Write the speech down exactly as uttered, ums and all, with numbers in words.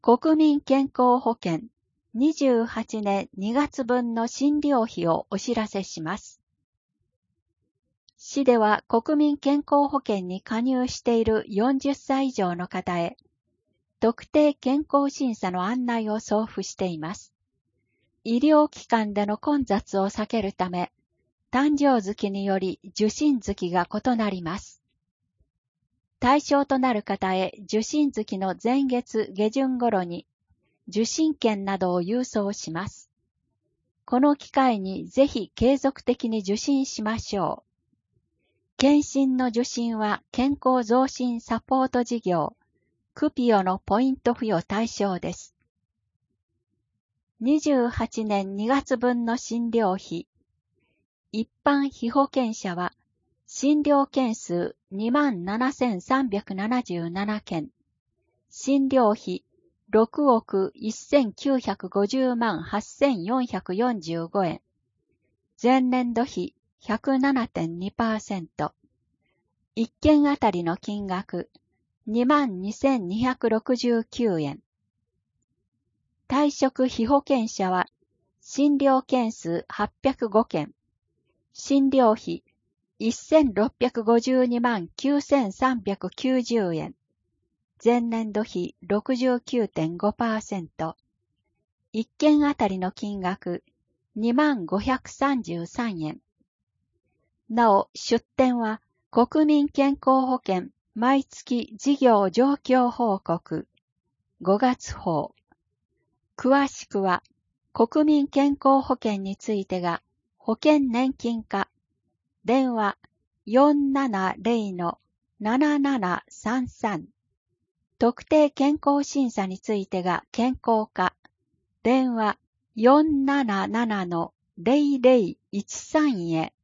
国民健康保険にじゅうはちねんにがつぶんの診療費をお知らせします。市では国民健康保険に加入しているよんじゅっさい以上の方へ、特定健康審査の案内を送付しています。医療機関での混雑を避けるため、誕生月により受診月が異なります。対象となる方へ受診月の前月下旬頃に受診券などを郵送します。この機会にぜひ継続的に受診しましょう。検診の受診は健康増進サポート事業、クピオのポイント付与対象です。にじゅうはちねんにがつぶんの診療費。一般被保険者は診療件数 にまんななせんさんびゃくななじゅうなな 件、診療費ろくおくせんきゅうひゃくごじゅうまんはっせんよんひゃくよんじゅうごえん、前年度比 ひゃくななてんにパーセント、いっけんあたりの金額 にまんにせんにひゃくろくじゅうきゅうえん。退職被保険者は診療件数はっぴゃくごけん、診療費せんろっぴゃくごじゅうにまんきゅうせんさんびゃくきゅうじゅうえん、前年度比 ろくじゅうきゅうてんごパーセント、いっけんあたりの金額にまんごひゃくさんじゅうさんえん。なお、出典は国民健康保険毎月事業状況報告ごがつほう。詳しくは国民健康保険についてが保険年金課電話 よんななぜろ ななななさんさん、特定健康審査についてが健康課電話 よんなななのぜろぜろいちさん へ